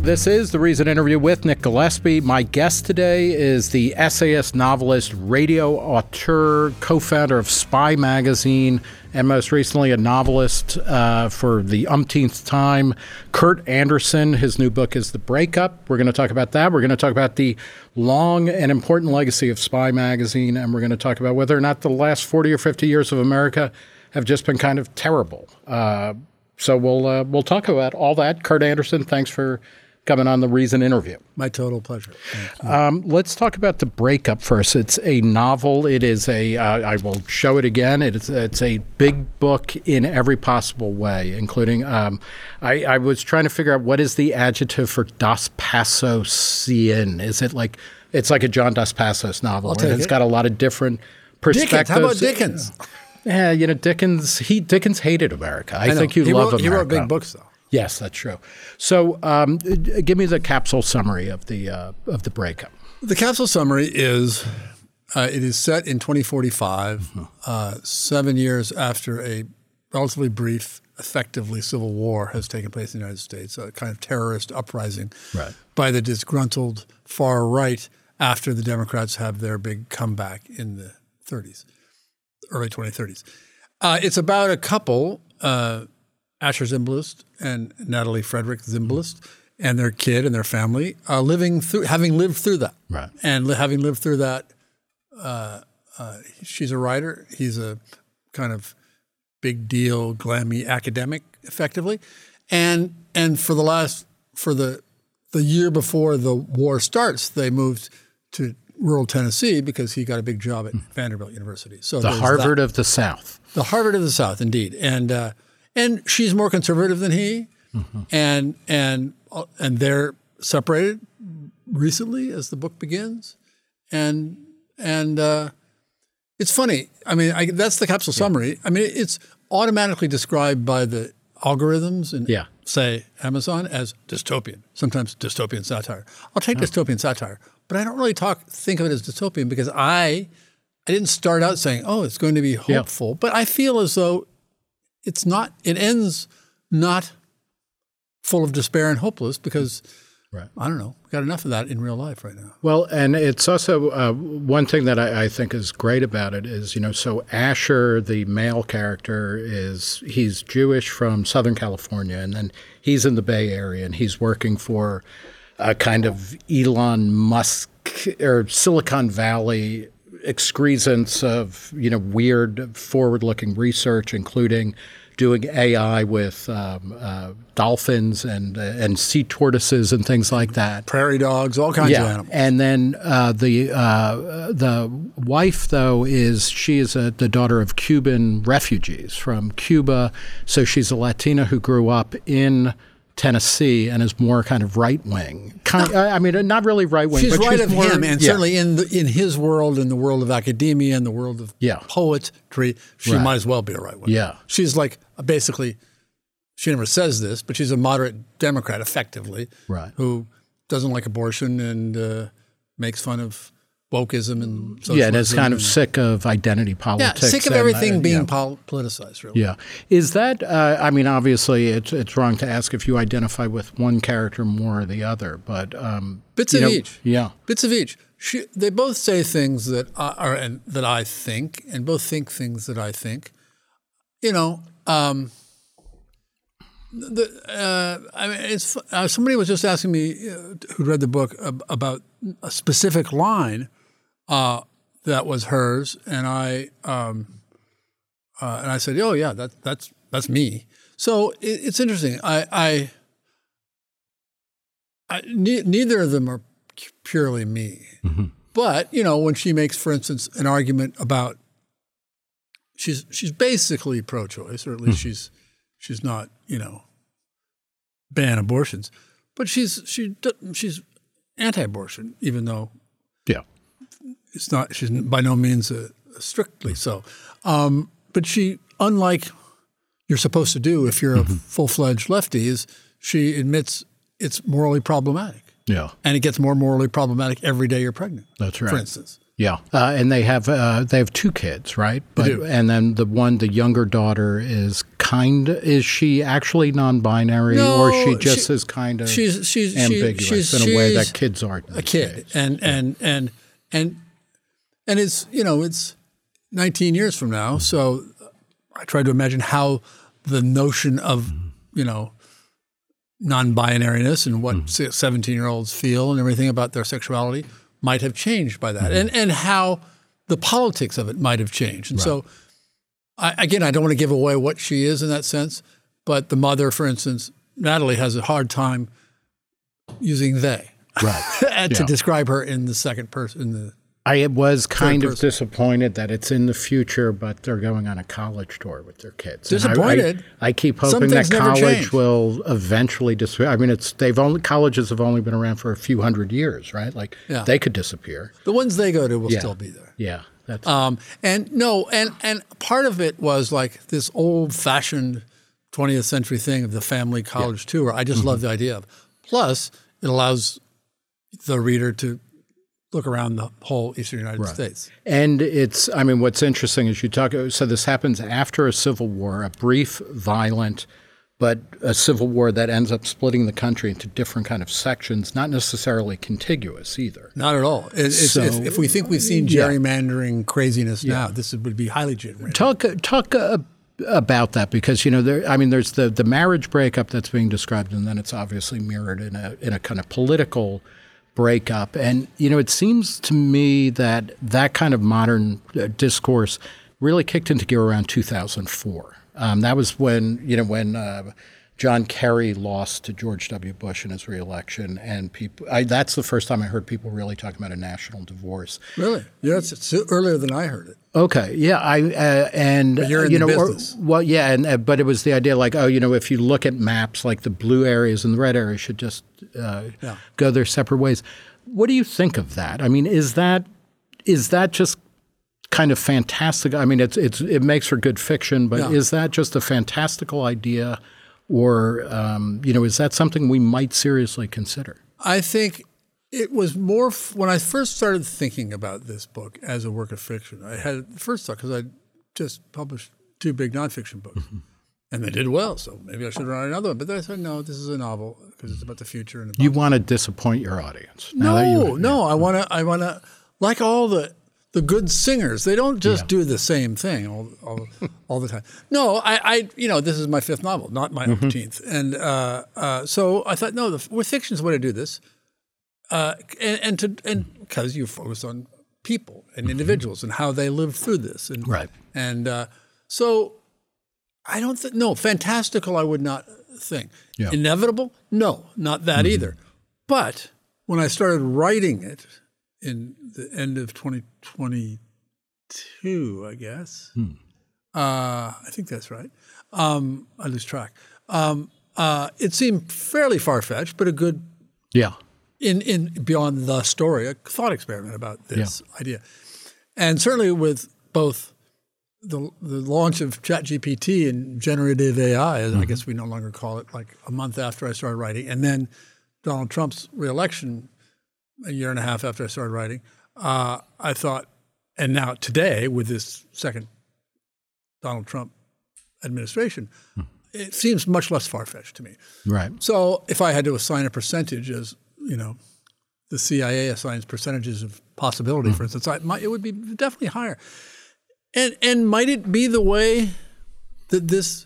This is The Reason Interview with Nick Gillespie. My guest today is the essayist, novelist, radio auteur, co-founder of Spy Magazine, and most recently a novelist for the umpteenth time, Kurt Andersen. His new book is The Breakup. We're going to talk about that. We're going to talk about the long and important legacy of Spy Magazine, and we're going to talk about whether or not the last 40 or 50 years of America have just been kind of terrible. So we'll talk about all that. Kurt Andersen, thanks for coming on The Reason Interview. My total pleasure. Let's talk about The Breakup first. It's a novel. It is I will show it again. It's a big book in every possible way, including, I was trying to figure out what is the adjective for Dos Passosian. Is it like, it's like a John Dos Passos novel. It's got a lot of different perspectives. Dickens. How about Dickens? Yeah, you know, Dickens hated America. I think you love America. He wrote big books, though. Yes, that's true. So give me the capsule summary of the Breakup. The capsule summary is, it is set in 2045, 7 years after a relatively brief, effectively civil war has taken place in the United States, a kind of terrorist uprising by the disgruntled far right after the Democrats have their big comeback in the 30s, early 2030s. It's about a couple, Asher Zimbalist and Natalie Frederick Zimbalist, and their kid and their family, having lived through that. Right. And having lived through that, she's a writer. He's a kind of big deal, glammy academic, effectively. And for the year before the war starts, they moved to rural Tennessee because he got a big job at Vanderbilt University. So the Harvard of the South. The Harvard of the South, indeed. And she's more conservative than he, and they're separated recently as the book begins, and it's funny. I mean, that's the capsule summary. I mean, it's automatically described by the algorithms in, say, Amazon as dystopian. Sometimes dystopian satire. I'll take dystopian satire, but I don't really think of it as dystopian because I didn't start out saying, oh, it's going to be hopeful, but I feel as though it's not. It ends not full of despair and hopeless because, I don't know, we've got enough of that in real life right now. Well, and it's also one thing that I think is great about it is, so Asher, the male character, he's Jewish from Southern California, and then he's in the Bay Area, and he's working for a kind of Elon Musk or Silicon Valley excrescence of, weird forward-looking research, including doing AI with dolphins and sea tortoises and things like that. Prairie dogs, all kinds of animals. And then the wife, though, she is the daughter of Cuban refugees from Cuba. So she's a Latina who grew up in Tennessee and is more kind of right-wing. I mean, not really right-wing. She's but right she's of more, him, and certainly in his world, in the world of academia, and the world of poetry, she might as well be a right-wing. Yeah. She's like, basically, she never says this, but she's a moderate Democrat, effectively, who doesn't like abortion and makes fun of wokeism and socialism. Yeah, and is kind of sick of identity politics. Yeah, sick of everything being politicized, really. Yeah. Is that, I mean, obviously it's wrong to ask if you identify with one character more or the other, but bits of each. Yeah. Bits of each. They both say things that that I think, and both think things that I think. I mean, it's somebody was just asking me who read the book about a specific line that was hers, and I said, "Oh yeah, that's me." So it's interesting. Neither of them are purely me, but when she makes, for instance, an argument about she's basically pro-choice, or at least she's not ban abortions, but she's anti-abortion, even though it's not. She's by no means strictly so. But she, unlike you're supposed to do if you're a full-fledged lefty, she admits it's morally problematic. Yeah, and it gets more morally problematic every day you're pregnant. That's right. For instance. Yeah, and they have 2 kids, right? They do. And then the younger daughter is is she actually non-binary, or she just is kind of ambiguous in a way that kids are a kid, and it's it's 19 years from now, so I try to imagine how the notion of non-binariness and what 17-year-olds feel and everything about their sexuality might have changed by that, and how the politics of it might have changed. And so, I don't want to give away what she is in that sense, but the mother, for instance, Natalie, has a hard time using they to describe her in the second person. I was kind of disappointed that it's in the future, but they're going on a college tour with their kids. Disappointed. I keep hoping that college will eventually disappear. I mean, colleges have only been around for a few hundred years, right? Like they could disappear. The ones they go to will still be there. Yeah. And part of it was like this old-fashioned 20th century thing of the family college tour. I just love the idea of. Plus, it allows the reader to look around the whole eastern United States. And what's interesting is so this happens after a civil war, a brief, violent, but a civil war that ends up splitting the country into different kind of sections, not necessarily contiguous either. Not at all. If we think we've seen gerrymandering craziness now, this would be highly gerrymandered. Talk about that, because there's the marriage breakup that's being described, and then it's obviously mirrored in a kind of political breakup. And it seems to me that kind of modern discourse really kicked into gear around 2004. That was when John Kerry lost to George W. Bush in his reelection, and that's the first time I heard people really talking about a national divorce. Really? Yeah, it's earlier than I heard it. Okay, yeah, but you're in the business. But it was the idea like, if you look at maps, like the blue areas and the red areas should just go their separate ways. What do you think of that? I mean, is that just kind of fantastic? I mean, it makes for good fiction, but is that just a fantastical idea, or is that something we might seriously consider? I think it was more when I first started thinking about this book as a work of fiction. I had first thought, because I just published 2 big nonfiction books, and they did well, so maybe I should write another one. But then I said, no, this is a novel because it's about the future. And you want to disappoint your audience? No. I want to like all the good singers. They don't just do the same thing all the time. No, I this is my 5th novel, not my 15th, and so I thought, no, with fiction's the way to do this. And because you focus on people and individuals and how they live through this, and so I don't think fantastical. I would not think inevitable. No, not that either. But when I started writing it in the end of 2022, I guess, I think that's right. I lose track. It seemed fairly far-fetched, but a good in beyond the story, a thought experiment about this idea. And certainly with both the launch of ChatGPT and generative AI, as I guess we no longer call it, like a month after I started writing, and then Donald Trump's reelection a year and a half after I started writing, I thought, and now today with this second Donald Trump administration, it seems much less far-fetched to me. Right. So if I had to assign a percentage, as the CIA assigns percentages of possibility, for instance, it would be definitely higher. And might it be the way that this,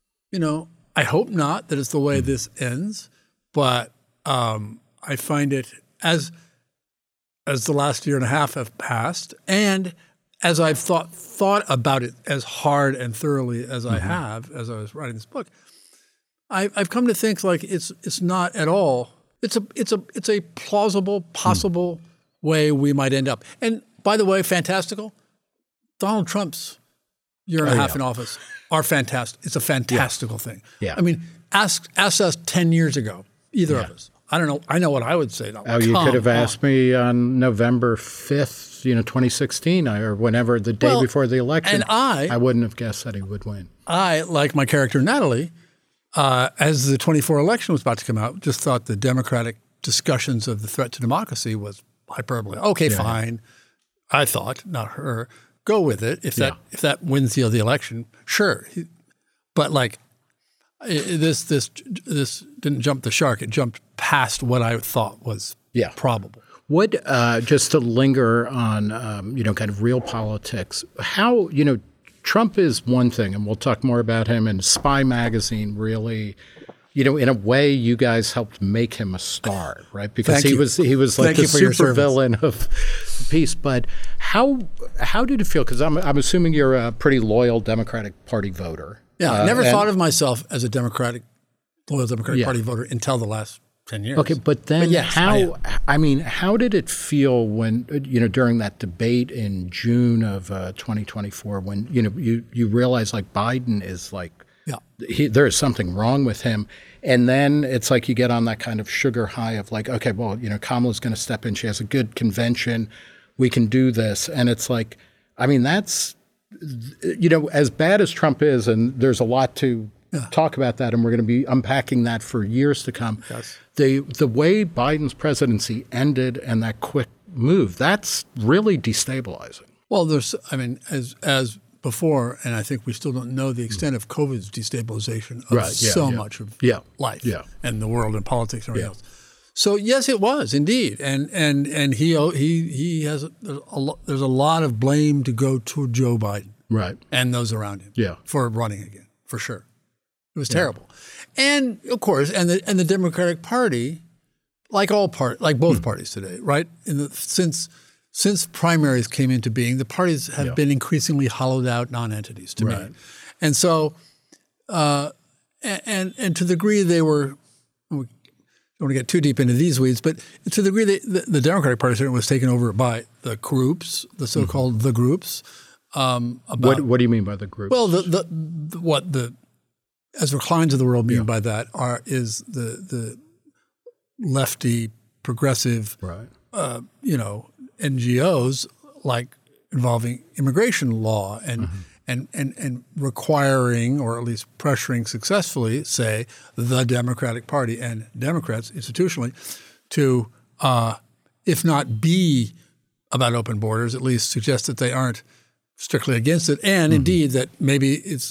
I hope not that it's the way this ends, but I find it as the last year and a half have passed, and as I've thought about it as hard and thoroughly as I have as I was writing this book, I've come to think like it's not at all. It's a plausible, possible way we might end up. And by the way, fantastical. Donald Trump's year and a half in office are fantastic. It's a fantastical thing. Yeah. I mean, ask us 10 years ago, either of us. I don't know. I know what I would say. You could have asked me on November 5th, 2016, or whenever, the day before the election. And I wouldn't have guessed that he would win. I, like my character Natalie, as the 24 election was about to come out, just thought the Democratic discussions of the threat to democracy was hyperbole. Okay, fine. I thought, not her. Go with it. If that wins the election, sure. But like this didn't jump the shark. It jumped past what I thought was probable. What, just to linger on, kind of real politics, how, Trump is one thing, and we'll talk more about him, and Spy Magazine really, in a way, you guys helped make him a star, right? Because he was like the supervillain of the piece. But how did it feel? Because I'm assuming you're a pretty loyal Democratic Party voter. Yeah, I never thought of myself as a loyal Democratic Party voter until the last 10 years. Okay, but then how did it feel when, during that debate in June of 2024 when, you realize like Biden is like, there is something wrong with him. And then it's like you get on that kind of sugar high of like, okay, well, Kamala's going to step in. She has a good convention. We can do this. And it's like, I mean, that's, as bad as Trump is, and there's a lot to talk about that, and we're going to be unpacking that for years to come. Yes. The way Biden's presidency ended and that quick move, that's really destabilizing. Well, as before, and I think we still don't know the extent of COVID's destabilization of much of life and the world and politics and everything else. So yes, it was indeed, and he has there's a lot of blame to go to Joe Biden, and those around him, for running again, for sure. It was terrible, and of course, and the Democratic Party, like both parties today, right? Since primaries came into being, the parties have been increasingly hollowed out nonentities to me, and so, and to the degree they were. I don't want to get too deep into these weeds, but to the degree the Democratic Party certainly was taken over by the groups, the so-called the groups. What do you mean by the groups? Well, what the Ezra Kleins of the world mean by that is the lefty progressive, NGOs like involving immigration law and requiring, or at least pressuring successfully, say, the Democratic Party and Democrats institutionally to, if not be about open borders, at least suggest that they aren't strictly against it. And indeed that maybe it's,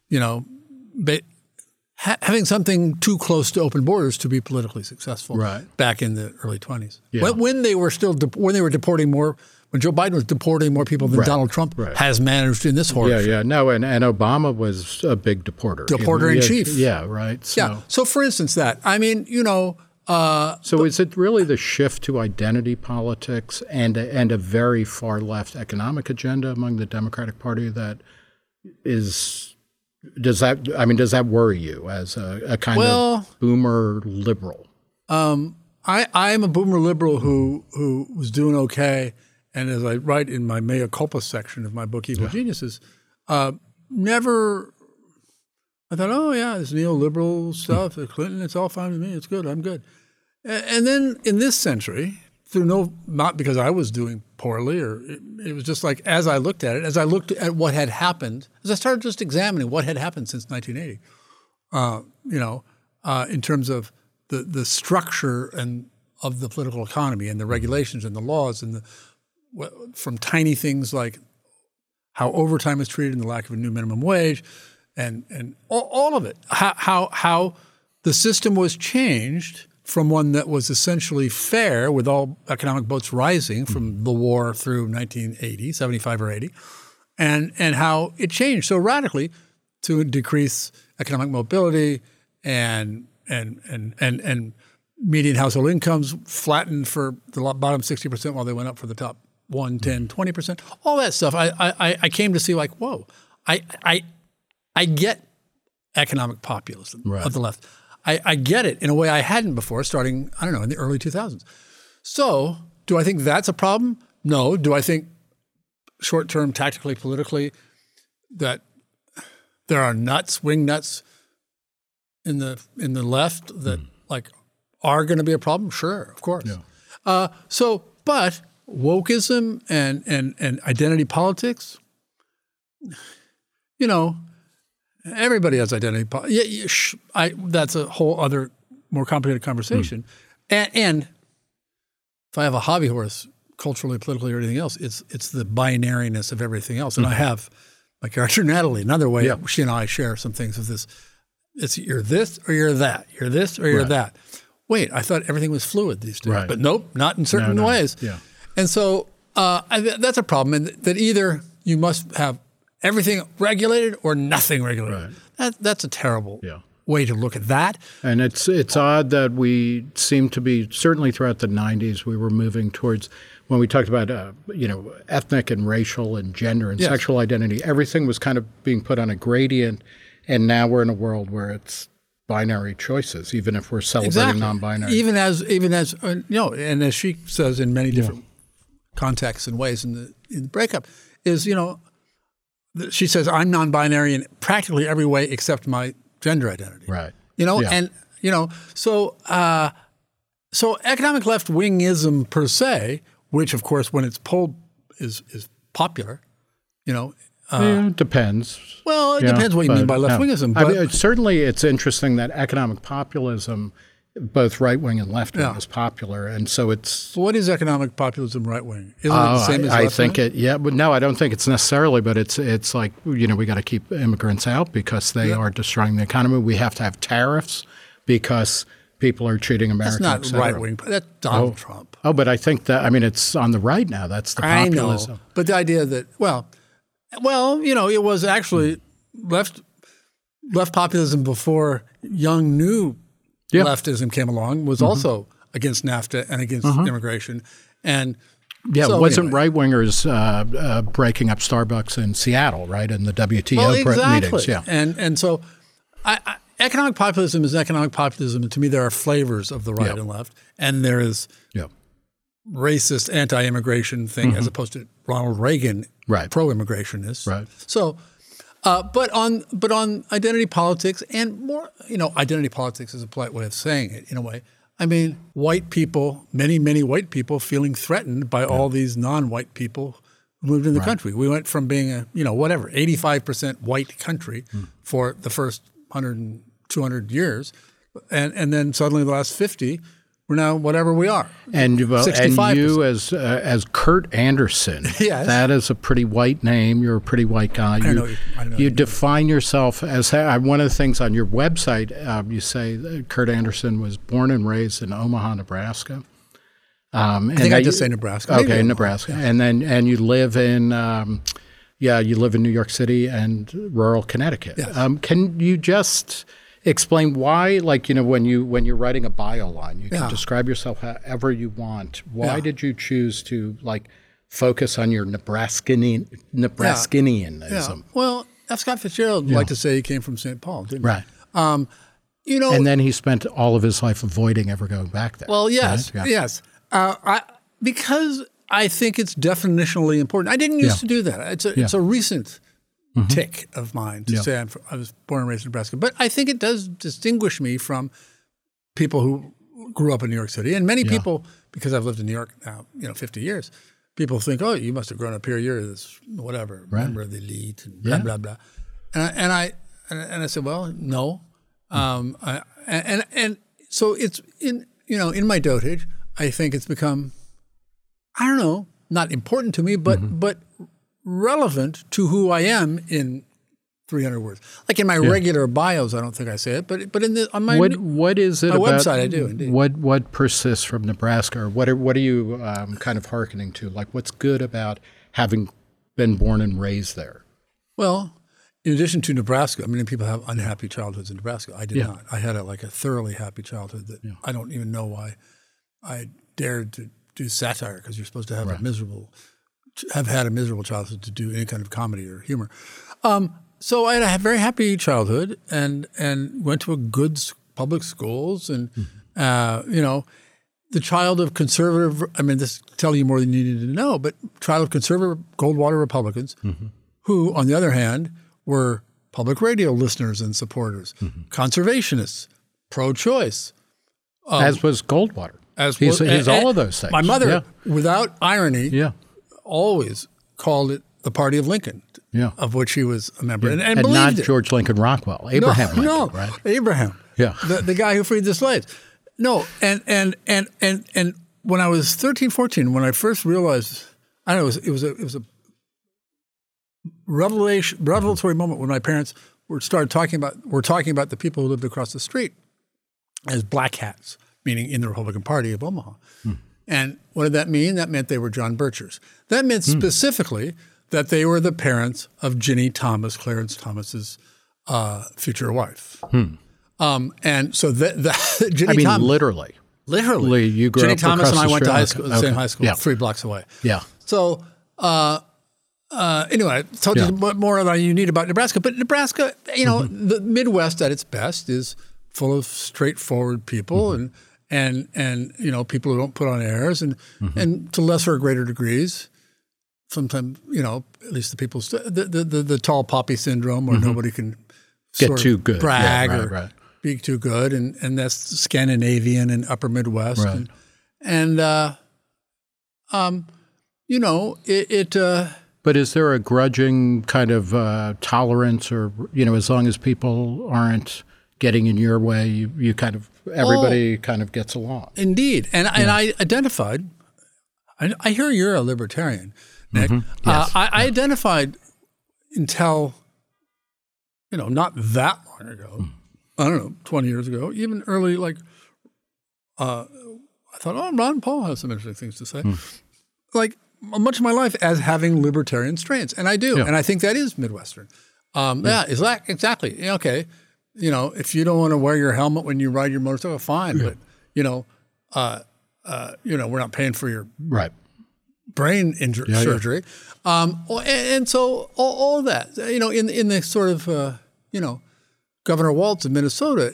having something too close to open borders to be politically successful back in the early 20s. Yeah. When they were deporting more, when Joe Biden was deporting more people than Donald Trump has managed in this horror. No, and Obama was a big deporter. Deporter in chief. Yeah, right. So for instance that, so is it really the shift to identity politics and a very far left economic agenda among the Democratic Party that is... Does that worry you as a kind of boomer liberal? I'm a boomer liberal who was doing okay, and as I write in my mea culpa section of my book Evil Geniuses, never I thought, this neoliberal stuff, Clinton, it's all fine with me, it's good, I'm good. And then in this century, not because I was doing poorly, or it was just like as I looked at what had happened, as I started just examining what had happened since 1980, in terms of the structure and of the political economy and the regulations and the laws and from tiny things like how overtime is treated and the lack of a new minimum wage, and all of it, how the system was changed from one that was essentially fair with all economic boats rising from the war through 1980, 75 or 80, and how it changed so radically to decrease economic mobility and median household incomes flattened for the bottom 60% while they went up for the top 1, 10, 20%. All that stuff I came to see like, whoa, I get economic populism of the left. I get it in a way I hadn't before, starting, in the early 2000s. So do I think that's a problem? No. Do I think short-term, tactically, politically, that there are wing nuts in the left that are going to be a problem? Sure, of course. Yeah. But wokeism and identity politics, everybody has identity politics. That's a whole other, more complicated conversation. And if I have a hobby horse, culturally, politically, or anything else, it's the binariness of everything else. And I have my character Natalie. Another way she and I share some things with this. It's you're this or you're that. You're this or you're that. Wait, I thought everything was fluid these days. Right. But nope, not in certain ways. Yeah. And so that's a problem. And that either you must have everything regulated or nothing regulated. Right. That's a terrible way to look at that. And it's odd that we seem to be, certainly throughout the 90s, we were moving towards, when we talked about ethnic and racial and gender and sexual identity, everything was kind of being put on a gradient. And now we're in a world where it's binary choices, even if we're celebrating non-binary. Even as and as she says in many different contexts and ways in the breakup, is she says I'm non-binary in practically every way except my gender identity. Right. And so economic left-wingism per se, which of course when it's pulled is popular, it depends. Well, it depends what you mean by left-wingism. But I mean, certainly it's interesting that economic populism, both right-wing and left-wing, is popular. And so it's... What is economic populism right-wing? Isn't it the same as left-wing? I think but no, I don't think it's necessarily, but it's like, we got to keep immigrants out because they are destroying the economy. We have to have tariffs because people are cheating Americans. That's not right-wing. That's Donald Trump. Oh, but I think that, it's on the right now. That's the populism. I know. But the idea that, well, it was actually left populism before young new leftism came along was also against NAFTA and against immigration. And it wasn't right-wingers breaking up Starbucks in Seattle, right, in the WTO meetings. Yeah. And so economic populism is economic populism. And to me, there are flavors of the right and left. And there is racist anti-immigration thing as opposed to Ronald Reagan pro-immigrationist. Right. So, but on identity politics and more, identity politics is a polite way of saying it in a way. I mean, white people, many, many white people feeling threatened by all these non-white people who moved in the country. We went from being a, 85% white country for the first 100 and 200 years. And then suddenly the last 50, we're now whatever we are. And you as Kurt Anderson, that is a pretty white name. You're a pretty white guy. I know you define yourself as one of the things on your website. You say that Kurt Anderson was born and raised in Omaha, Nebraska. I think I just say Nebraska. Okay, Nebraska, and you live in you live in New York City and rural Connecticut. Yes. Can you just explain why, when you're writing a bio line, you can describe yourself however you want. Why did you choose to focus on your Nebraskanianism? Yeah. Well, F. Scott Fitzgerald liked to say he came from St. Paul, didn't he? Right. And then he spent all of his life avoiding ever going back there. Well, yes, right? yes. Because I think it's definitionally important. I didn't used to do that. It's a recent tick of mine to say I was born and raised in Nebraska. But I think it does distinguish me from people who grew up in New York City. And many people, because I've lived in New York now, 50 years, people think, oh, you must have grown up here. You're this whatever, member of the elite and blah, blah, blah. And I said, well, no. And so it's in my dotage, I think it's become, I don't know, not important to me, but relevant to who I am in 300 words. Like in my regular bios, I don't think I say it, but on my what is it my about, website, I do indeed. What persists from Nebraska, or what are you kind of hearkening to? Like, what's good about having been born and raised there? Well, in addition to Nebraska, many people have unhappy childhoods in Nebraska. I did not. I had a thoroughly happy childhood that I don't even know why I dared to do satire, because you're supposed to have have had a miserable childhood to do any kind of comedy or humor. So I had a very happy childhood and went to a good public schools and, the child of conservative, this tell you more than you needed to know, but child of conservative Goldwater Republicans who, on the other hand, were public radio listeners and supporters, conservationists, pro-choice. As was Goldwater. He's all of those things. My mother, without irony, always called it the Party of Lincoln, of which he was a member, and believed not it. George Lincoln Rockwell, Abraham Lincoln, right? Abraham, the guy who freed the slaves. No, and when I was 13, 14, when I first realized, I don't know, it was a revelatory moment when my parents were talking about the people who lived across the street as black hats, meaning in the Republican Party of Omaha. And what did that mean? That meant they were John Birchers. That meant specifically that they were the parents of Ginny Thomas, Clarence Thomas's future wife. And so Ginny Thomas, literally, you grew Ginny up Thomas and I went to high school, okay. same high school, Yeah. 3 blocks away. Yeah. So anyway, I told you what more than you need about Nebraska. But Nebraska, the Midwest at its best is full of straightforward people and people who don't put on airs and to lesser or greater degrees. Sometimes, at least the people, the tall poppy syndrome where nobody can Get too good. brag Yeah, or right. be too good. And that's Scandinavian and upper Midwest. Right. But is there a grudging kind of tolerance or, as long as people aren't getting in your way, you kind of, everybody kind of gets along? Indeed. And I identified, I hear you're a libertarian, Nick. Yes. I identified until, not that long ago, I don't know, 20 years ago, even early, I thought, Ron Paul has some interesting things to say. Much of my life as having libertarian strains. And I do. Yeah. And I think that is Midwestern. Exactly. Okay. If you don't want to wear your helmet when you ride your motorcycle, fine. But, we're not paying for your brain surgery. And so all of that, in the sort of, Governor Walz of Minnesota,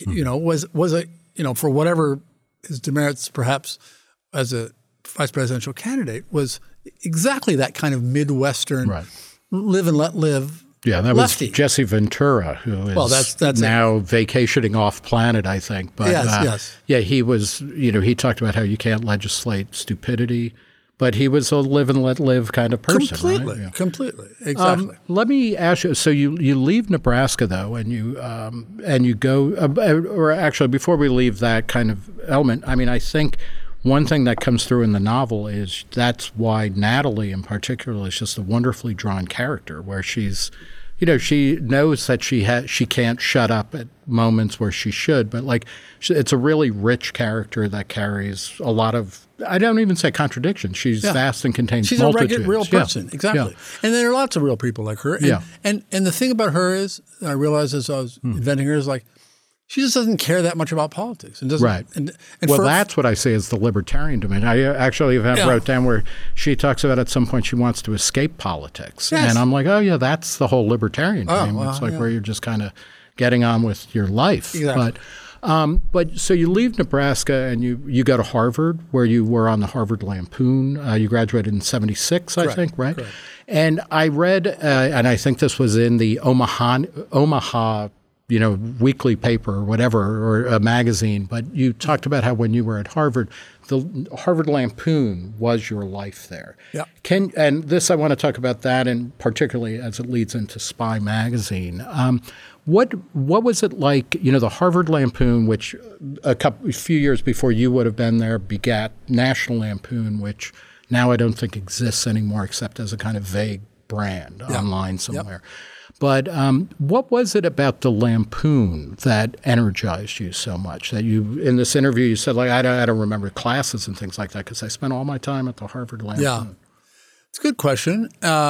was a, for whatever his demerits perhaps as a vice presidential candidate, was exactly that kind of Midwestern live and let live. Yeah, that lefty. was Jesse Ventura, who is that's now vacationing off planet, I think. But yes. Yeah, he was, he talked about how you can't legislate stupidity, but he was a live and let live kind of person. Completely, right? Yeah. completely, exactly. Let me ask you, so you leave Nebraska, though, and you go, or actually before we leave that kind of element, I think one thing that comes through in the novel is that's why Natalie in particular is just a wonderfully drawn character, where she's, she knows that she can't shut up at moments where she should, but it's a really rich character that carries a lot of, I don't even say contradictions. She's vast and contains She's multitudes. a real person, exactly. Yeah. And there are lots of real people like her. And the thing about her is, I realized as I was inventing her, is she just doesn't care that much about politics. And doesn't, right. And that's what I say is the libertarian dimension. I actually wrote down where she talks about at some point she wants to escape politics. Yes. And I'm like, oh, yeah, that's the whole libertarian thing. It's where you're just kind of getting on with your life. Exactly. But so you leave Nebraska and you go to Harvard, where you were on the Harvard Lampoon. You graduated in 1976, I think, right? Correct. And I read, and I think this was in the Omaha weekly paper or whatever, or a magazine, but you talked about how when you were at Harvard, the Harvard Lampoon was your life there. Yeah. And this, I want to talk about that, and particularly as it leads into Spy Magazine. What was it like, the Harvard Lampoon, which a few years before you would have been there, begat National Lampoon, which now I don't think exists anymore except as a kind of vague brand online somewhere. Yep. But what was it about the Lampoon that energized you so much that you, in this interview, you said, I don't remember classes and things like that because I spent all my time at the Harvard Lampoon? Yeah, it's a good question.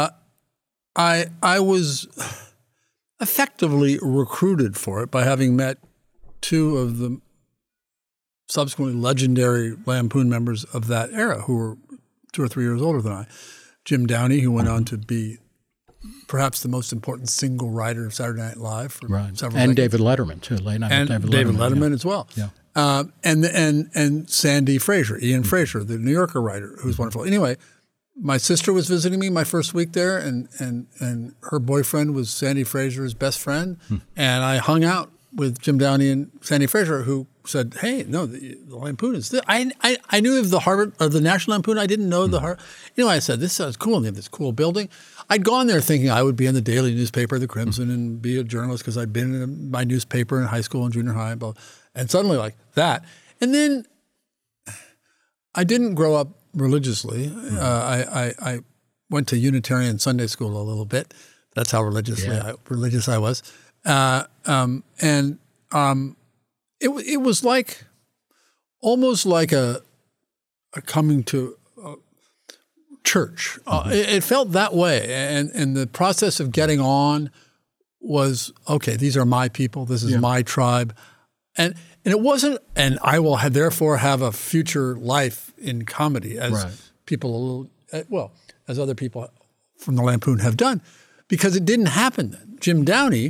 I was effectively recruited for it by having met two of the subsequently legendary Lampoon members of that era who were 2 or 3 years older than I. Jim Downey, who went on to be perhaps the most important single writer of Saturday Night Live for several and decades. David Letterman too, late night and with David Letterman as well. Yeah. And Sandy Fraser, Ian Fraser, the New Yorker writer, who's wonderful. Anyway, my sister was visiting me my first week there, and her boyfriend was Sandy Fraser's best friend, and I hung out with Jim Downey and Sandy Fraser, who said, "Hey, no, the Lampoon is this." I knew of the Harvard or the National Lampoon. I didn't know the Harvard. I said, "This sounds cool." And they have this cool building. I'd gone there thinking I would be in the daily newspaper, the Crimson, and be a journalist because I'd been in my newspaper in high school and junior high, and suddenly like that. And then I didn't grow up religiously. I went to Unitarian Sunday school a little bit. That's how religious I was. It was like almost like a coming to church. It felt that way, and the process of getting on was, okay, these are my people. This is my tribe, and it wasn't. And I will therefore have a future life in comedy, as people as other people from the Lampoon have done, because it didn't happen then. Jim Downey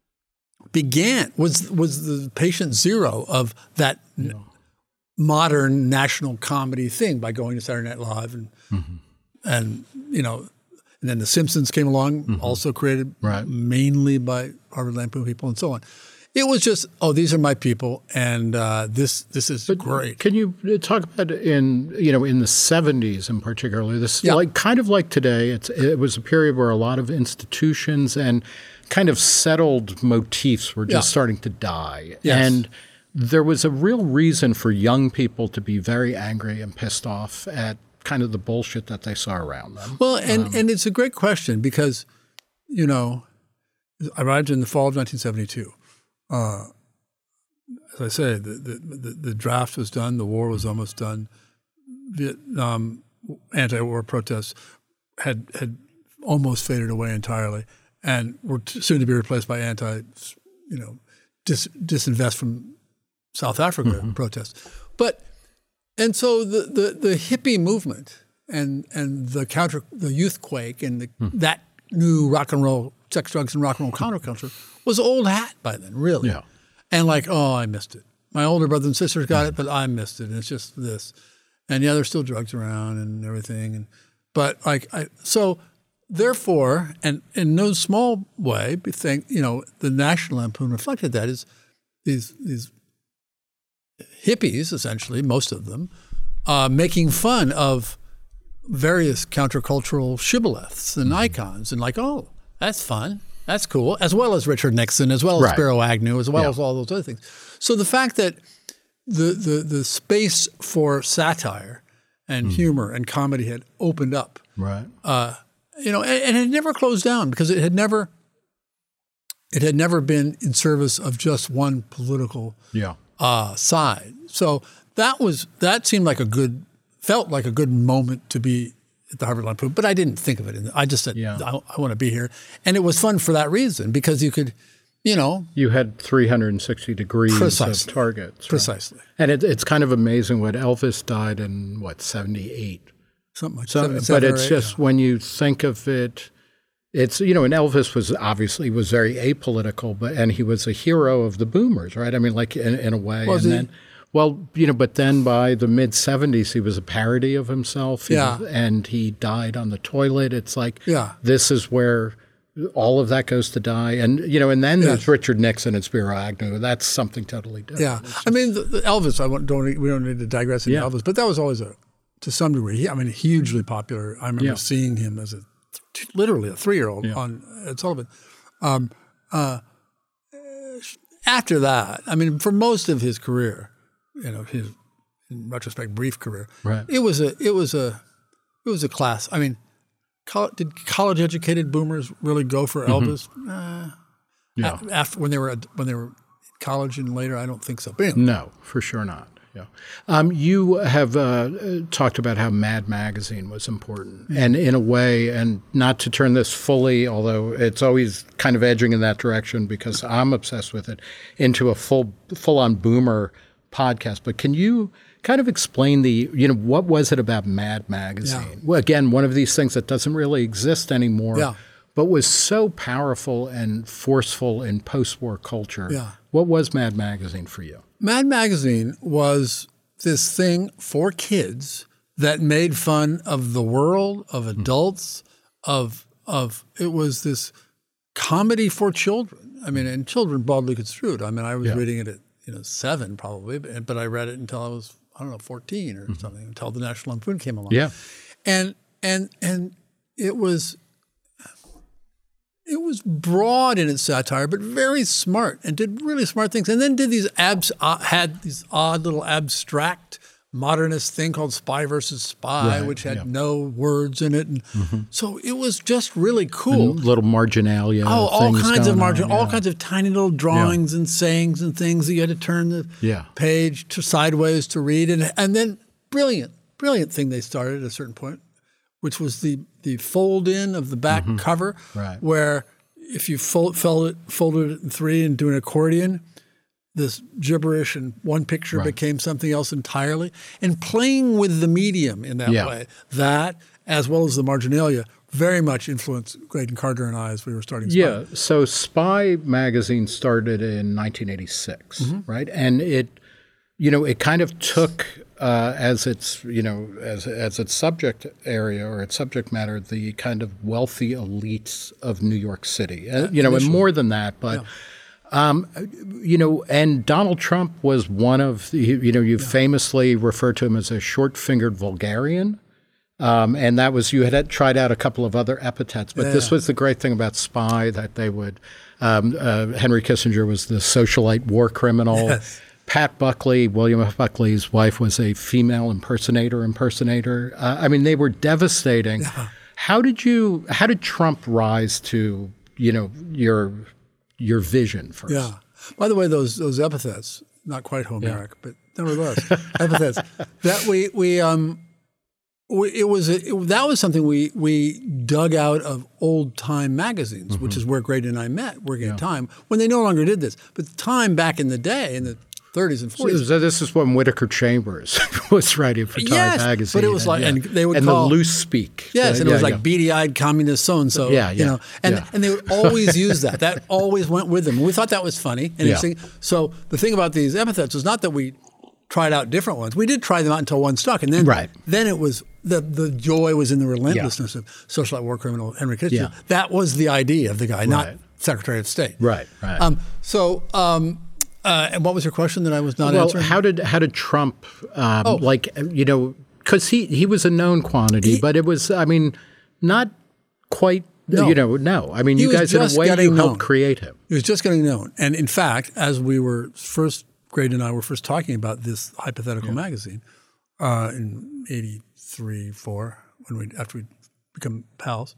was the patient zero of that modern national comedy thing by going to Saturday Night Live and then The Simpsons came along, also created mainly by Harvard Lampoon people and so on. It was just, these are my people, and this is great. Can you talk about in the 70s in particular? This kind of like today. It was a period where a lot of institutions and kind of settled motifs were just starting to die, and there was a real reason for young people to be very angry and pissed off at kind of the bullshit that they saw around them. Well, and it's a great question because, I arrived in the fall of 1972. As I say, the draft was done, the war was almost done. Vietnam anti-war protests had almost faded away entirely, and were soon to be replaced by disinvest from South Africa protests. And so the hippie movement and the youth quake and that new rock and roll, sex, drugs, and rock and roll counterculture was old hat by then, really. Yeah. And I missed it. My older brothers and sisters got it, but I missed it. And it's just this. And there's still drugs around and everything. So therefore, and in no small way, the National Lampoon reflected that is these hippies, essentially, most of them, making fun of various countercultural shibboleths and icons and that's fun. That's cool, as well as Richard Nixon, as well as Spiro Agnew, as well as all those other things. So the fact that the space for satire and humor and comedy had opened up, and it had never closed down because it had never been in service of just one political side. So that seemed like felt like a good moment to be at the Harvard Lampoon, but I didn't think of it. I just said, I want to be here. And it was fun for that reason because you could, You had 360 degrees of targets. Right? Precisely. And it's kind of amazing what Elvis died in, 78? Something like that. But it's just when you think of it, it's, and Elvis was very apolitical, and he was a hero of the boomers, right? I mean, in a way. But then by the mid-'70s, he was a parody of himself. And he died on the toilet. It's this is where all of that goes to die. And, and then there's Richard Nixon and Spiro Agnew. That's something totally different. Yeah. I mean, the Elvis, we don't need to digress into Elvis, but that was always to some degree, hugely popular. I remember seeing him as literally a 3-year-old on Ed Sullivan. After that, for most of his career, his, in retrospect, brief career, it was a class. Did college-educated boomers really go for Elvis? After when they were in college and later, I don't think so. But anyway. No, for sure not. Yeah. You have talked about how Mad Magazine was important, and in a way, and not to turn this fully, although it's always kind of edging in that direction because I'm obsessed with it, into a full-on boomer podcast. But can you kind of explain what was it about Mad Magazine? Yeah. Well, again, one of these things that doesn't really exist anymore, but was so powerful and forceful in post-war culture. Yeah. What was Mad Magazine for you? Mad Magazine was this thing for kids that made fun of the world, of adults, of it was this comedy for children. And children broadly construed. I was reading it at 7 probably, but I read it until I was 14 or something, until the National Lampoon came along. Yeah, and it was broad in its satire, but very smart and did really smart things. And then did had these odd little abstract modernist thing called Spy versus Spy, Right, which had yeah. no words in it. And so it was just really cool. Little marginalia. All things kinds of going margin, on, all yeah. kinds of tiny little drawings and sayings and things that you had to turn the Yeah. page to sideways to read. And then brilliant thing they started at a certain point, which was the fold in of the back cover, Right. where if you folded it in three and do an accordion, this gibberish in one picture became something else entirely. And playing with the medium in that Yeah. way, that as well as the marginalia, very much influenced Graydon Carter and I as we were starting Spy. Yeah. So Spy magazine started in 1986, right? And it kind of took as its, as its subject area or its subject matter, the kind of wealthy elites of New York City. And more than that, but. And Donald Trump was one of the, you famously referred to him as a short-fingered vulgarian. And that was, you had tried out a couple of other epithets, but this was the great thing about Spy, that they would, Henry Kissinger was the socialite war criminal. Yes. Pat Buckley, William F. Buckley's wife, was a female impersonator. They were devastating. Yeah. How did Trump rise to, your vision first? Yeah. By the way, those epithets, not quite Homeric, but nevertheless, epithets that that was something we dug out of old Time magazines, which is where Graydon and I met working at Time, when they no longer did this. But Time back in the day, in the 30s and 40s. So this is when Whittaker Chambers was writing for Time magazine. But it was like, and they would and call the loose speak. Yes, and it was like beady-eyed communist so-and-so. And they would always use that. That always went with them. We thought that was funny and interesting. So the thing about these epithets was not that we tried out different ones. We did try them out until one stuck, and then it was the joy was in the relentlessness of socialite war criminal Henry Kissinger. Yeah. That was the idea of the guy, not Secretary of State. Right. And what was your question that I was not answering? How did Trump, because he was a known quantity, but it was, not quite, no. You guys in a way you helped create him. He was just getting known. And in fact, as we were Graydon and I were first talking about this hypothetical magazine in 83, 4, after we'd become pals,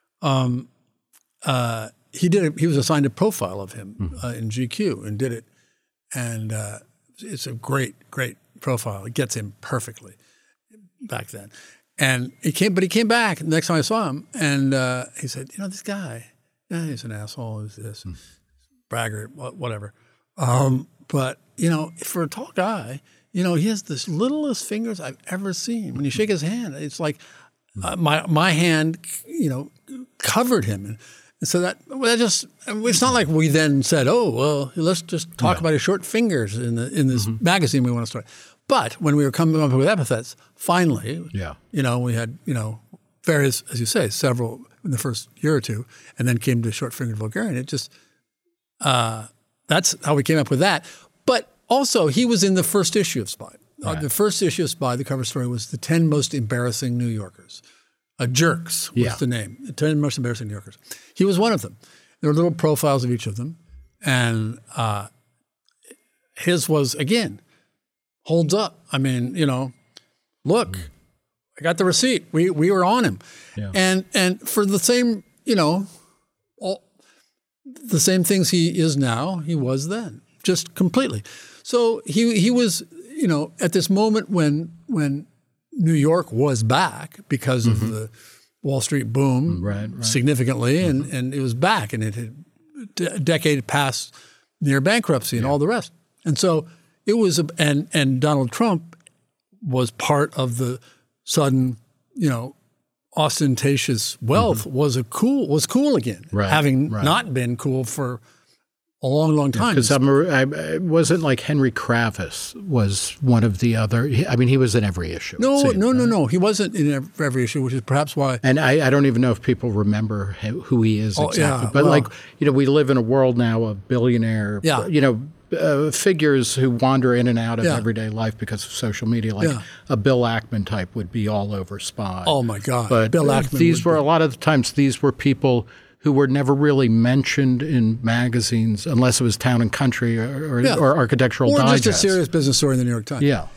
he was assigned a profile of him in GQ and did it. And it's a great profile. It gets him perfectly back then. And he came back the next time I saw him, and he said, this guy, he's an asshole, he's this, braggart, whatever. But, for a tall guy, he has the littlest fingers I've ever seen. When you shake his hand, it's like my hand, covered him. And so it's not like we then said, oh, well, let's just talk about his short fingers in this magazine we want to start. But when we were coming up with epithets, finally, we had, various, as you say, several in the first year or two, and then came to short-fingered vulgarian. It just, that's how we came up with that. But also, he was in the first issue of Spy. The first issue of Spy, the cover story was the 10 most embarrassing New Yorkers. Jerks was the name, the 10 most embarrassing New Yorkers. He was one of them. There were little profiles of each of them. And his was, again, holds up. Look, I got the receipt. We were on him. Yeah. And for the same, the same things he is now, he was then, just completely. So he was, at this moment when New York was back because of the Wall Street boom significantly, and it was back, and it had a decade past near bankruptcy and all the rest. And so it was, and Donald Trump was part of the sudden, ostentatious wealth was cool again, having not been cool for a long, long time. Because it wasn't like Henry Kravis was one of the other. He was in every issue. No. He wasn't in every issue, which is perhaps why. And I don't even know if people remember who he is exactly. But we live in a world now of billionaire, figures who wander in and out of everyday life because of social media. A Bill Ackman type would be all over Spy. Oh my God! But Bill Ackman. A lot of the times these were people who were never really mentioned in magazines unless it was Town and Country or Architectural Digest. Or just a serious business story in the New York Times. Yeah.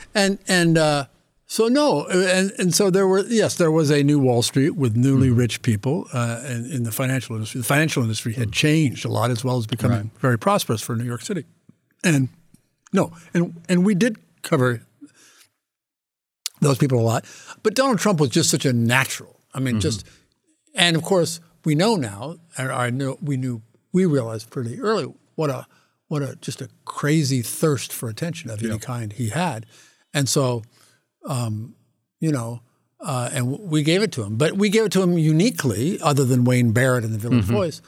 So there was a new Wall Street with newly rich people in the financial industry. The financial industry had changed a lot as well as becoming very prosperous for New York City. And we did cover those people a lot. But Donald Trump was just such a natural. I mean, and of course we know now, we realized pretty early what a just a crazy thirst for attention of any kind he had. And so, and we gave it to him. But we gave it to him uniquely, other than Wayne Barrett and the Village Voice,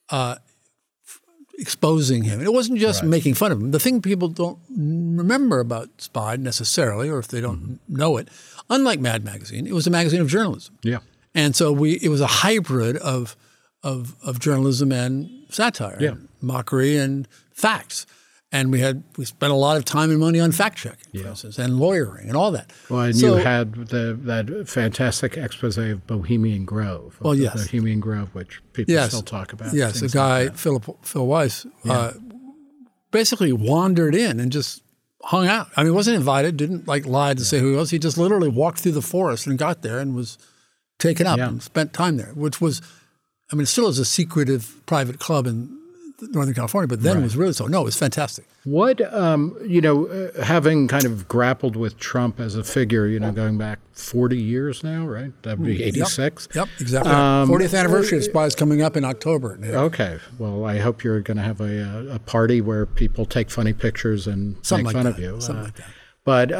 exposing him. And it wasn't just making fun of him. The thing people don't remember about Spy necessarily, or if they don't know it, unlike Mad Magazine, it was a magazine of journalism. Yeah. And so it was a hybrid of journalism and satire, and mockery and facts. And we spent a lot of time and money on fact checking, for instance, and lawyering and all that. Well, and you had that fantastic expose of Bohemian Grove. Well, yes. Bohemian Grove, which people still talk about. Yes, the guy, Phil Weiss, basically wandered in and just hung out. I mean, he wasn't invited, didn't lie to say who he was. He just literally walked through the forest and got there and was taken up and spent time there, which was, I mean, it still is a secretive private club in Northern California, but then it was really so. No, it was fantastic. What, having kind of grappled with Trump as a figure, going back 40 years now, right? That'd be 86. Yep, exactly. 40th anniversary of Spy is coming up in October. Okay. Well, I hope you're going to have a party where people take funny pictures and make fun of you. Something like that. But,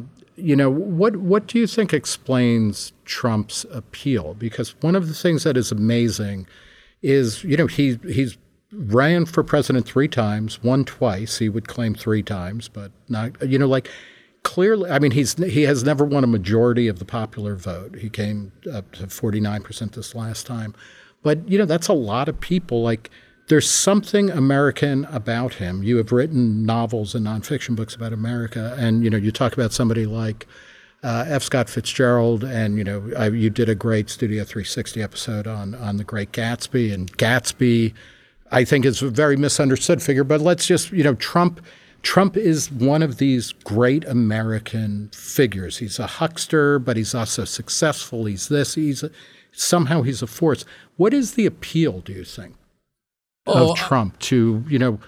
what do you think explains Trump's appeal? Because one of the things that is amazing is, he's ran for president 3 times, won twice. He would claim 3 times, but not, clearly, I mean, he has never won a majority of the popular vote. He came up to 49% this last time. But, that's a lot of people. Like, there's something American about him. You have written novels and nonfiction books about America, and, you talk about somebody like F. Scott Fitzgerald, and, you did a great Studio 360 episode on The Great Gatsby, and Gatsby, I think, is a very misunderstood figure. But let's just, Trump is one of these great American figures. He's a huckster, but he's also successful. He's this. Somehow he's a force. What is the appeal, do you think, of Trump to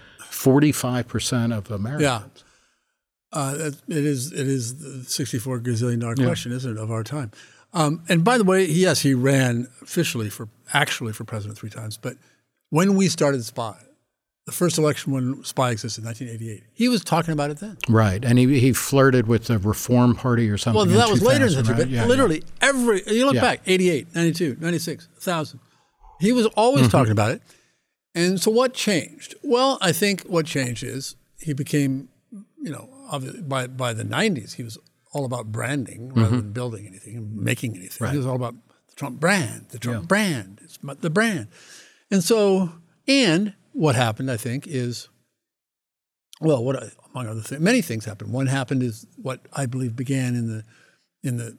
45% of Americans? Yeah, it is the $64 gazillion question, isn't it, of our time? And by the way, yes, he ran officially for president 3 times, but when we started Spy, the first election when Spy existed in 1988, he was talking about it then. Right, and he flirted with the Reform Party or something. Well, that was later in the century, but literally you look back, 88, 92, 96, 2000, he was always talking about it. And so what changed? Well, I think what changed is he became, obviously by the 90s, he was all about branding rather than building anything and making anything. Right. He was all about the Trump brand, It's the brand. And so, and what happened, I think, is, among other things, many things happened. One happened is what I believe began in the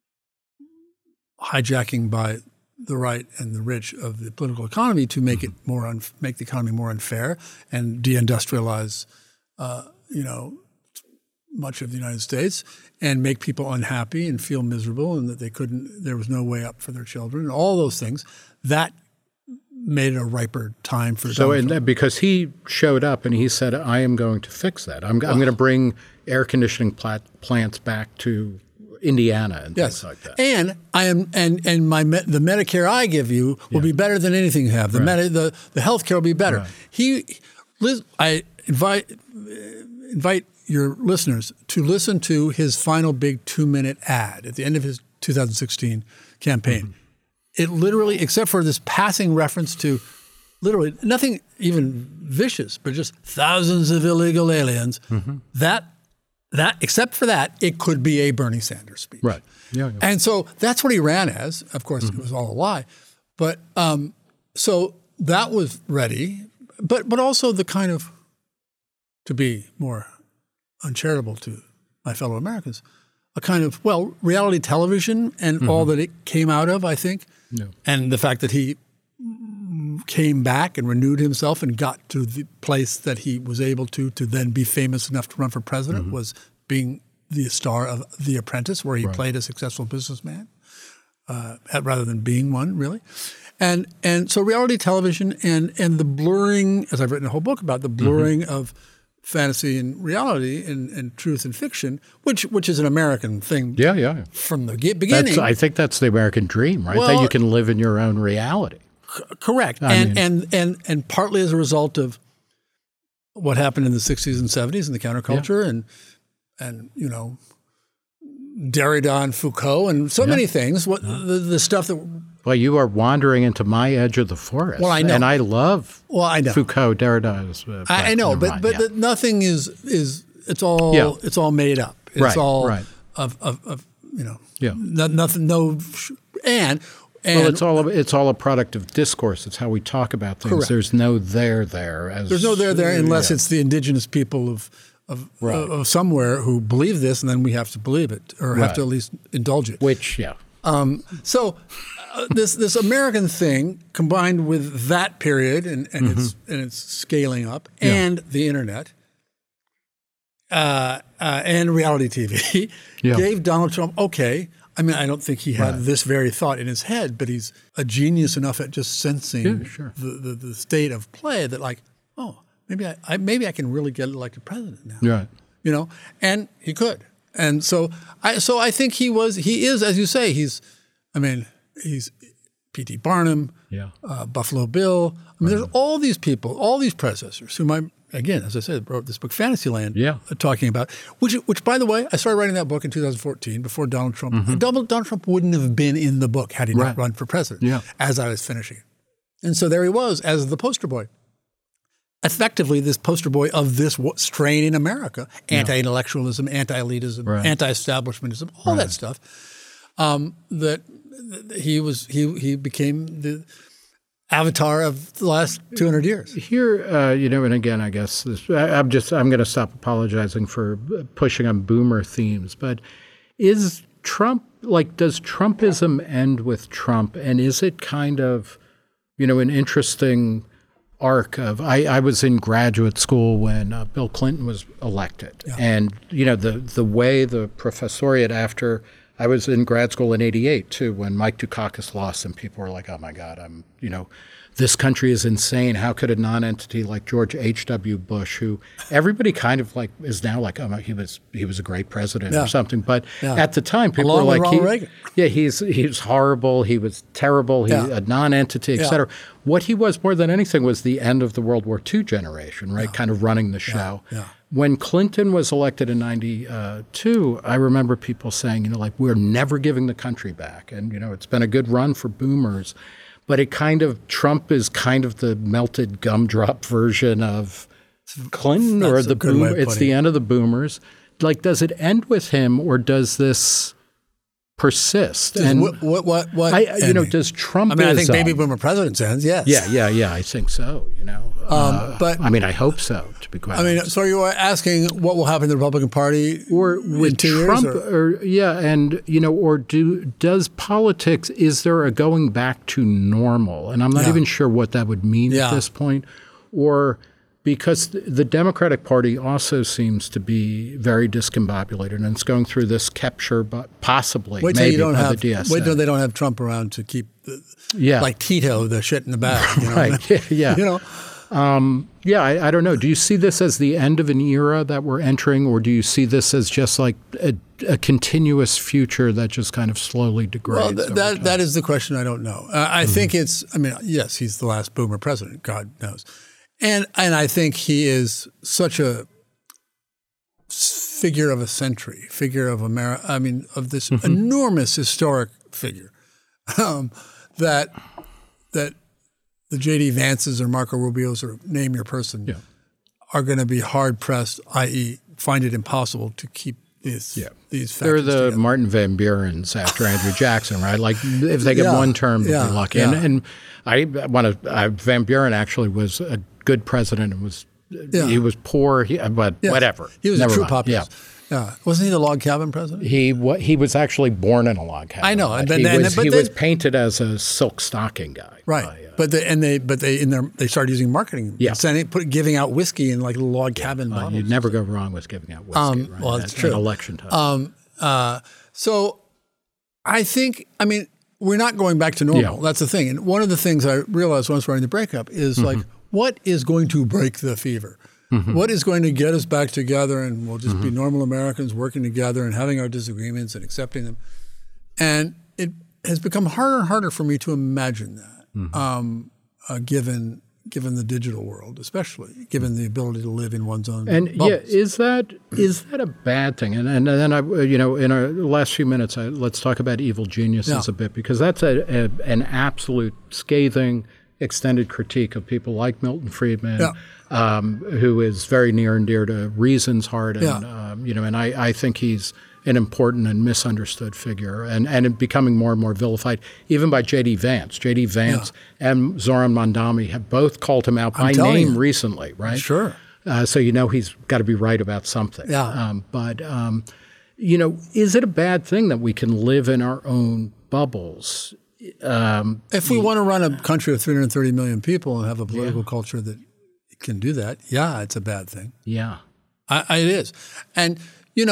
hijacking by the right and the rich of the political economy to make it make the economy more unfair and deindustrialize, much of the United States and make people unhappy and feel miserable and that there was no way up for their children and all those things. That made it a riper time for Donald Trump. Because he showed up and he said, I am going to fix that. I'm going to bring air conditioning plants back to Indiana and things like that. And I am, and the Medicare I give you will be better than anything you have. The health care will be better. Right. I invite your listeners to listen to his final big 2-minute ad at the end of his 2016 campaign. Mm-hmm. It literally, except for this passing reference to literally nothing even vicious, but just thousands of illegal aliens, that except for that, it could be a Bernie Sanders speech. Right. Yeah. And so that's what he ran as. Of course, it was all a lie. But so that was ready, but also the kind of, to be more uncharitable to my fellow Americans, a kind of, reality television and all that it came out of, I think. No. And the fact that he came back and renewed himself and got to the place that he was able to then be famous enough to run for president was being the star of The Apprentice, where he played a successful businessman rather than being one, really. And so reality television and the blurring, as I've written a whole book about, the blurring of fantasy and reality and truth and fiction, which is an American thing from the beginning. I think that's the American dream, right? That you can live in your own reality. Correct. And partly as a result of what happened in the 60s and 70s in the counterculture and you know, Derrida and Foucault and so many things. The stuff that... Well, you are wandering into my edge of the forest. Well, I know. And I love Foucault, Derrida. I know, but nothing is it's all made up. It's all of you know, nothing, and well, it's all a product of discourse. It's how we talk about things. Correct. There's no there. There's no there unless it's the indigenous people of somewhere who believe this, and then we have to believe it or have to at least indulge it. So this American thing combined with that period and its scaling up and the internet and reality TV gave Donald Trump, I mean, I don't think he had this very thought in his head, but he's a genius enough at just sensing the state of play that, like, maybe I can really get elected president now. Right. You know, and he could. And so I think he is, as you say, he's P.T. Barnum, Buffalo Bill. I mean, there's all these people, all these predecessors whom again, as I said, wrote this book, Fantasyland, talking about, which, by the way, I started writing that book in 2014 before Donald Trump. Donald Trump wouldn't have been in the book had he not run for president as I was finishing it. And so there he was as the poster boy. Effectively, this poster boy of this strain in America, anti-intellectualism, anti-elitism, anti-establishmentism, all that stuff, that he became the avatar of the last 200 years. Here, you know, and again, I guess I'm going to stop apologizing for pushing on boomer themes, but is Trump, does Trumpism end with Trump? And is it kind of, you know, an interesting arc of, I was in graduate school when Bill Clinton was elected. And, you know, the way the professoriate after, I was in grad school in 88 too, when Mike Dukakis lost and people were like, oh my God, this country is insane. How could a non-entity like George H.W. Bush, who everybody kind of like is now like, oh, he was a great president or something. But at the time, people were like, he's horrible. He was terrible. He's a non-entity, et cetera. What he was more than anything was the end of the World War II generation, right? Kind of running the show. When Clinton was elected in 92, I remember people saying, you know, like, we're never giving the country back. And, you know, it's been a good run for boomers. But Trump is kind of the melted gumdrop version of Clinton or the boomer. It's the end of the boomers. Like, does it end with him or does this persist? And does Trump? I mean, I think baby boomer presidents ends. Yes. Yeah. I think so. You know, but I mean, I hope so. To be quite honest. So you are asking what will happen to the Republican Party or with Trump, and you know, or does politics? Is there a going back to normal? And I'm not even sure what that would mean at this point, or. Because the Democratic Party also seems to be very discombobulated, and it's going through this capture, but possibly the DSA. Wait till they don't have Trump around to keep, like Tito, the shit in the bag. You know? Right? You know, I don't know. Do you see this as the end of an era that we're entering, or do you see this as just like a continuous future that just kind of slowly degrades? Well, that is the question. I don't know. I think it's. I mean, yes, he's the last boomer president. God knows. And I think he is such a figure of a century, figure of America. I mean, of this enormous historic figure that the J.D. Vances or Marco Rubios or name your person are going to be hard pressed, i.e., find it impossible to keep these factors They're the together. Martin Van Buren's after Andrew Jackson, right? Like if they get one term, they'll be lucky. And I want to. Van Buren actually was a good president and was he was poor, but whatever. He was Never a true mind. populist. Yeah. Wasn't he the log cabin president? He was actually born in a log cabin. I know. He was painted as a silk stocking guy. Right. They started using marketing. Yeah. Giving out whiskey in like log cabin bottles. You'd never go wrong with giving out whiskey. Right? Well, that's true. At election time. So I think, we're not going back to normal. Yeah. That's the thing. And one of the things I realized once writing the breakup is like, what is going to break the fever? What is going to get us back together and we'll just be normal Americans working together and having our disagreements and accepting them? And it has become harder and harder for me to imagine that, given the digital world, especially given the ability to live in one's own bubbles. Is that a bad thing? And then in our last few minutes, let's talk about Evil Geniuses a bit, because that's an absolute scathing extended critique of people like Milton Friedman, who is very near and dear to Reason's heart, and and I think he's an important and misunderstood figure, and becoming more and more vilified, even by J.D. Vance. J.D. Vance and Zoran Mondani have both called him out by name recently, right? Sure. So he's got to be right about something. Yeah. Is it a bad thing that we can live in our own bubbles? If we want to run a country of 330 million people and have a political culture that can do that, it's a bad thing. Yeah. It is. And,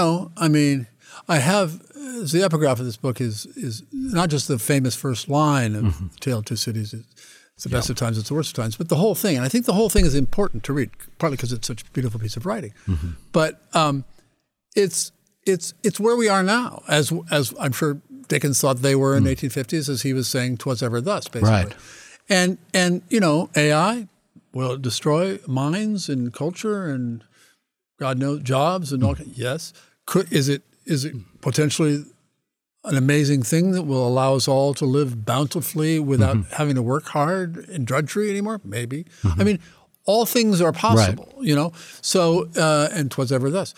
I have, the epigraph of this book is not just the famous first line of The Tale of Two Cities, it's the best of times, it's the worst of times, but the whole thing. And I think the whole thing is important to read, partly because it's such a beautiful piece of writing. But it's where we are now, as I'm sure Dickens thought they were in the 1850s, as he was saying, "'Twas ever thus," basically. Right. And AI will destroy minds and culture and God knows jobs and all. Yes, is it potentially an amazing thing that will allow us all to live bountifully without having to work hard in drudgery anymore? Maybe. All things are possible. Right. So and 'twas ever thus.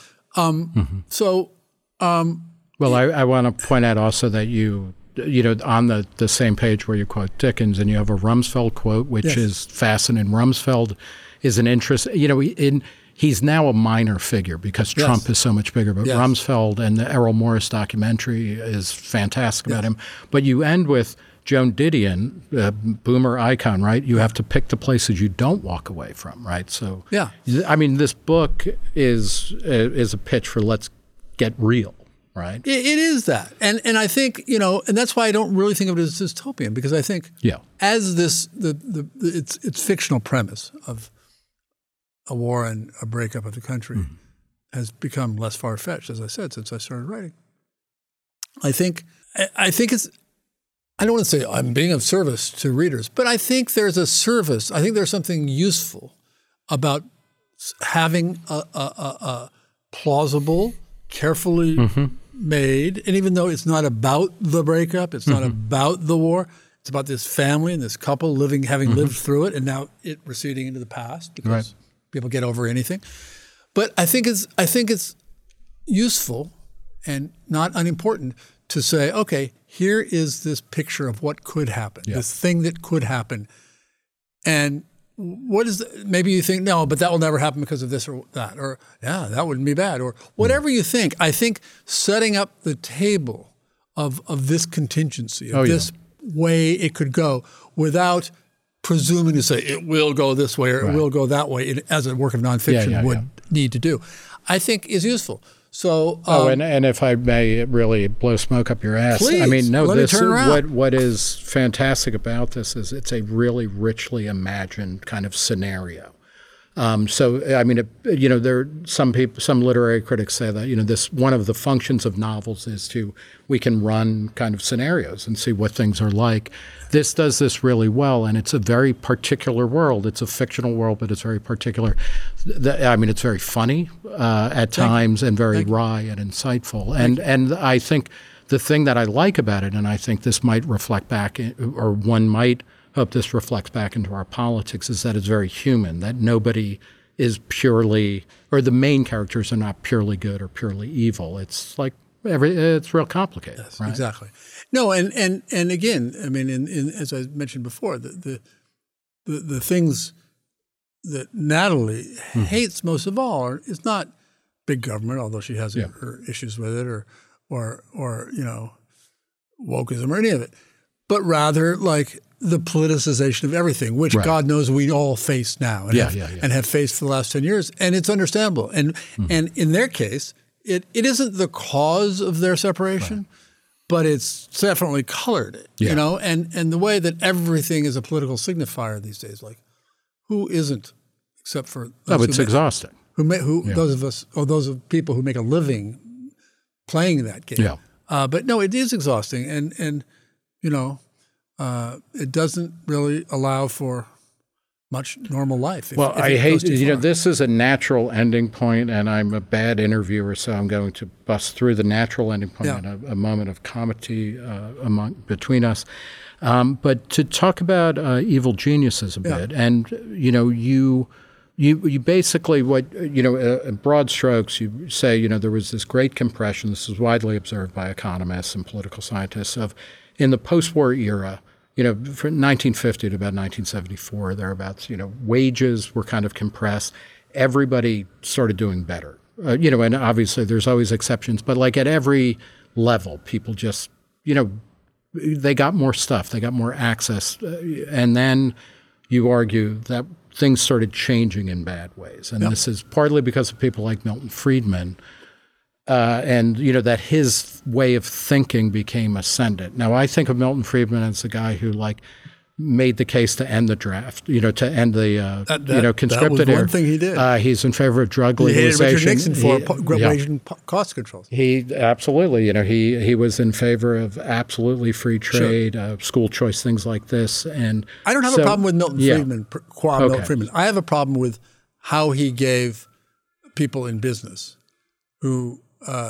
Well, I want to point out also that you on the same page where you quote Dickens, and you have a Rumsfeld quote, which is fascinating. Rumsfeld is an interest. He's now a minor figure because Trump is so much bigger. But Rumsfeld and the Errol Morris documentary is fantastic about him. But you end with Joan Didion, boomer icon, right? You have to pick the places you don't walk away from, right? So, this book is a pitch for let's get real. Right. It is that. And I think, and that's why I don't really think of it as dystopian, because I think as its fictional premise of a war and a breakup of the country has become less far-fetched, as I said, since I started writing. I think it's, I don't want to say I'm being of service to readers, but I think there's a service. I think there's something useful about having a plausible, carefully made, and even though it's not about the breakup, it's not about the war, it's about this family and this couple having lived through it, and now it receding into the past because people get over anything. But I think it's useful and not unimportant to say, okay, here is this picture of what could happen, this thing that could happen, and what is maybe you think, no, but that will never happen because of this or that, or that wouldn't be bad, or whatever you think. I think setting up the table of this contingency, of this way it could go, without presuming to say it will go this way or it will go that way, as a work of nonfiction would need to do, I think is useful. So, and if I may really blow smoke up your ass, please, what is fantastic about this is it's a really richly imagined kind of scenario. There are some literary critics say that this one of the functions of novels is we can run kind of scenarios and see what things are like. This does this really well, and it's a very particular world. It's a fictional world, but it's very particular. It's very funny at times and very wry and insightful. And I think the thing that I like about it, and I think this might reflect back, or one might hope this reflects back into our politics, is that it's very human, that nobody is purely, or the main characters are not purely good or purely evil. It's like it's real complicated. Yes, right? Exactly. No, and again, as I mentioned before, the things that Natalie hates most of all is not big government, although she has her issues with it, or wokeism or any of it, but rather like the politicization of everything, which God knows we all face now and have faced for the last 10 years. And it's understandable. And in their case, it isn't the cause of their separation, but it's definitely colored it, and the way that everything is a political signifier these days, like who isn't, except for those it's exhausting. Those of people who make a living playing that game. Yeah. But no, it is exhausting. And it doesn't really allow for much normal life. Well, I hate, this is a natural ending point, and I'm a bad interviewer, so I'm going to bust through the natural ending point in a moment of comity between us. But to talk about evil geniuses a bit, and, you basically, in broad strokes, you say, there was this great compression. This is widely observed by economists and political scientists in the post-war era, from 1950 to about 1974, thereabouts, wages were kind of compressed. Everybody started doing better, and obviously there's always exceptions, but like at every level, people just, they got more stuff, they got more access. And then you argue that things started changing in bad ways. And this is partly because of people like Milton Friedman, and that his way of thinking became ascendant. Now, I think of Milton Friedman as the guy who made the case to end the draft, to end the conscripted era. That was one thing he did. He's in favor of drug legalization. He hated Richard Nixon for wage and cost controls. He absolutely, he was in favor of absolutely free trade, school choice, things like this. And I don't have a problem with Milton Friedman, Milton Friedman. I have a problem with how he gave people in business who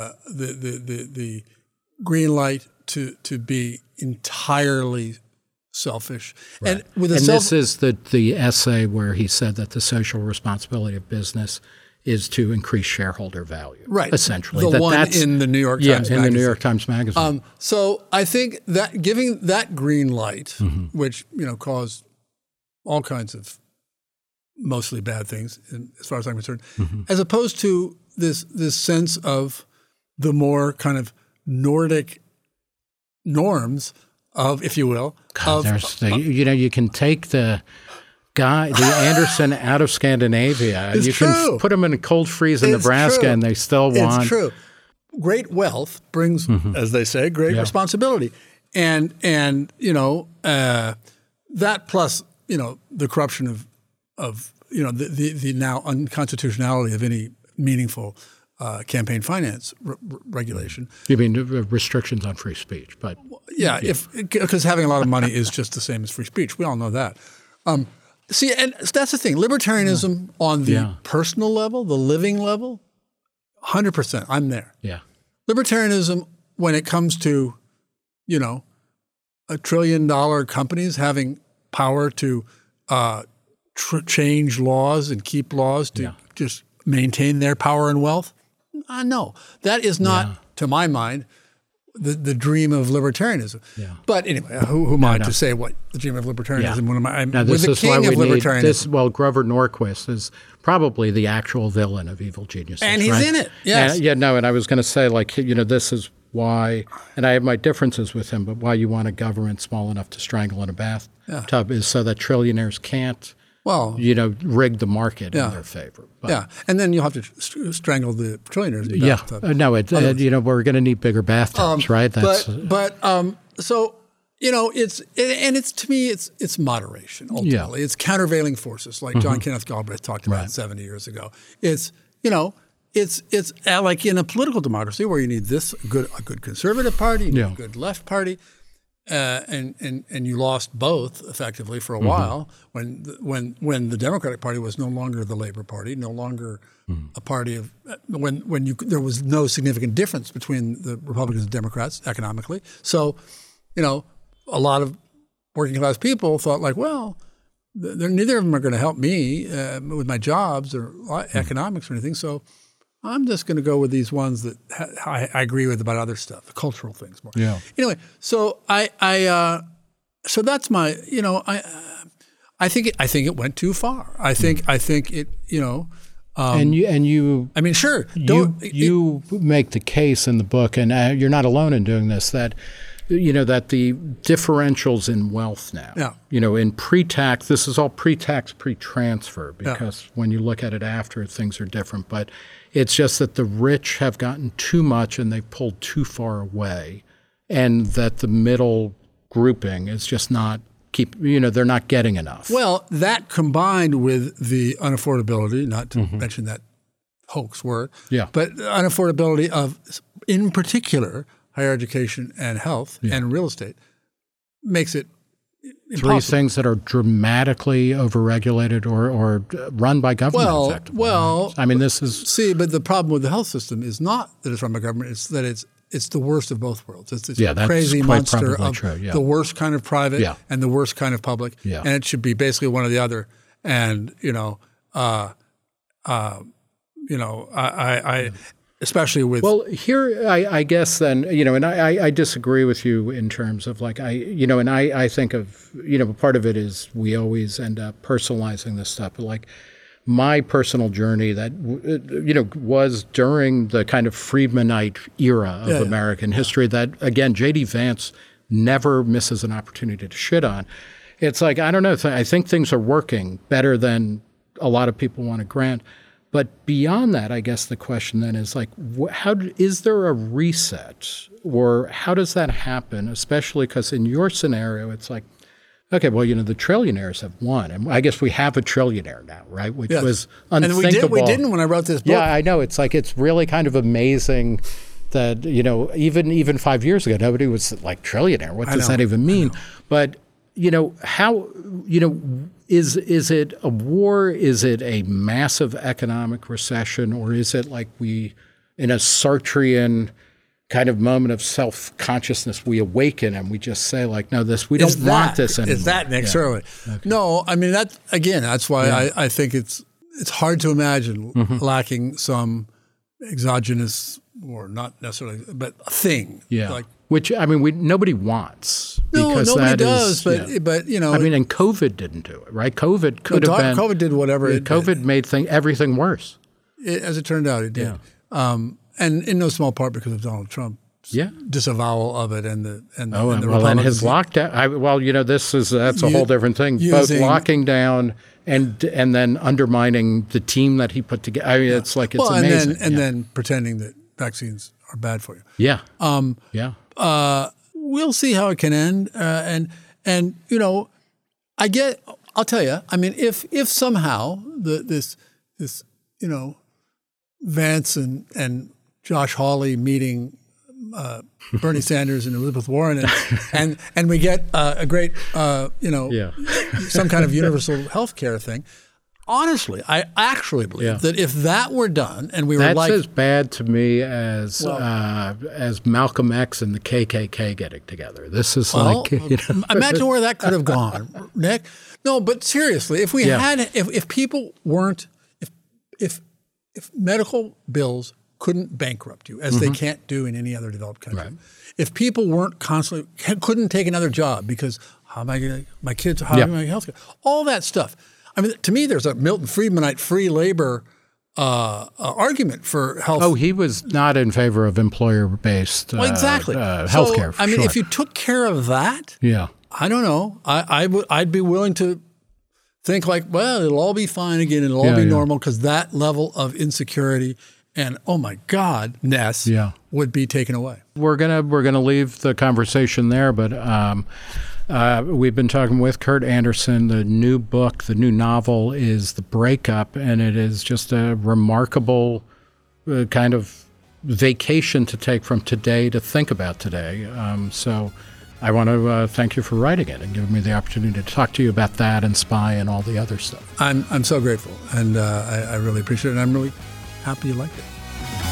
the green light to be entirely selfish. Right. And this is the essay where he said that the social responsibility of business is to increase shareholder value. Right. Essentially. That's in the New York Times magazine. in the New York Times Magazine. So I think that giving that green light, which, caused all kinds of mostly bad things, as far as I'm concerned, as opposed to this sense of the more kind of Nordic norms of, if you will, you can take the Anderson out of Scandinavia. You can put them in a cold freeze in Nebraska, and they still want. It's true. Great wealth brings, as they say, great responsibility, and that plus the corruption of the now unconstitutionality of any meaningful campaign finance regulation. You mean restrictions on free speech? But because having a lot of money is just the same as free speech. We all know that. See, and that's the thing. Libertarianism on the personal level, the living level, 100%. I'm there. Yeah. Libertarianism when it comes to, $1 trillion companies having power to change laws and keep laws to just maintain their power and wealth. No, that is not, to my mind, the dream of libertarianism. Yeah. But anyway, who am I to say what the dream of libertarianism? When I'm with the king of libertarianism. Grover Norquist is probably the actual villain of Evil Geniuses. And he's in it, yes. And I was going to say, this is why, and I have my differences with him, but why you want a government small enough to strangle in a bathtub is so that trillionaires can't rig the market in their favor. But, and then you'll have to strangle the trillionaires in the bathtub. We're going to need bigger bathtubs, right? So it's to me it's moderation ultimately. Yeah. It's countervailing forces like John Kenneth Galbraith talked about 70 years ago. It's it's like in a political democracy where you need a good conservative party, you need a good left party. And you lost both effectively for a while when the Democratic Party was no longer the Labor Party, no longer a party of there was no significant difference between the Republicans and Democrats economically. So, a lot of working class people thought neither of them are going to help me with my jobs or economics or anything. So I'm just going to go with these ones that I agree with about other stuff, cultural things more. Yeah. Anyway, so so that's my, I think it went too far. I think it, And you I mean, sure. You make the case in the book, and you're not alone in doing this, that that the differentials in wealth now, in pre-tax, this is all pre-tax, pre-transfer, because when you look at it after, things are different. But it's just that the rich have gotten too much and they've pulled too far away, and that the middle grouping is just not they're not getting enough. Well, that combined with the unaffordability, not to mention that hoax word, but unaffordability of, in particular, higher education and health and real estate, makes it impossible. 3 things that are dramatically overregulated or run by government, effectively. Well, I mean, this is... See, but the problem with the health system is not that it's run by government, it's that it's the worst of both worlds. It's this crazy monster of the worst kind of private and the worst kind of public, and it should be basically one or the other. And I especially with here I guess then and I disagree with you in terms of I think of part of it is we always end up personalizing this stuff, but my personal journey that was during the kind of Friedmanite era of American history that, again, J.D. Vance never misses an opportunity to shit on. It's I don't know, I think things are working better than a lot of people want to grant. But beyond that, I guess the question then is is there a reset, or how does that happen? Especially because in your scenario, it's okay, well, the trillionaires have won. And I guess we have a trillionaire now, right? Which was unthinkable. And we didn't when I wrote this book. Yeah, I know. It's it's really kind of amazing that, even 5 years ago, nobody was trillionaire. What does that even mean? But, how, is it a war? Is it a massive economic recession? Or is it we, in a Sartrean kind of moment of self-consciousness, we awaken and we just say no, we don't want this anymore. Is that Nick Serling? Okay. No, I mean, that's why I think it's hard to imagine lacking some exogenous, or not necessarily, but a thing. Yeah. Which, I mean, nobody wants. No, nobody does, but I mean, and COVID didn't do it, right? COVID could have been. COVID did whatever it did. COVID made everything worse. As it turned out, it did. Yeah. And in no small part because of Donald Trump's disavowal of it and the and his lockdown. That's a whole different thing. Both locking down and then undermining the team that he put together. I mean, it's amazing. And then pretending that vaccines are bad for you. Yeah. We'll see how it can end. I'll tell you. I mean, if somehow this Vance and Josh Hawley meeting Bernie Sanders and Elizabeth Warren, and we get a great some kind of universal health care thing. Honestly, I actually believe that if that were done and we were that's as bad to me as Malcolm X and the KKK getting together. This is imagine where that could have gone, Nick. No, but seriously, if we had, if people weren't, if medical bills couldn't bankrupt you, as they can't do in any other developed country, if people weren't constantly, couldn't take another job because how am I going to, my kids, how am I health care, all that stuff. I mean, to me, there's a Milton Friedmanite free labor argument for health. Oh, he was not in favor of employer-based health care. I mean, if you took care of that, I don't know. I'd be willing to think it'll all be fine again. It'll all be normal because that level of insecurity and oh my God-ness would be taken away. We're gonna leave the conversation there, but we've been talking with Kurt Andersen. The new book, the new novel is The Breakup, and it is just a remarkable kind of vacation to take from today to think about today. So I want to thank you for writing it and giving me the opportunity to talk to you about that and Spy and all the other stuff. I'm so grateful, and I really appreciate it, and I'm really happy you liked it.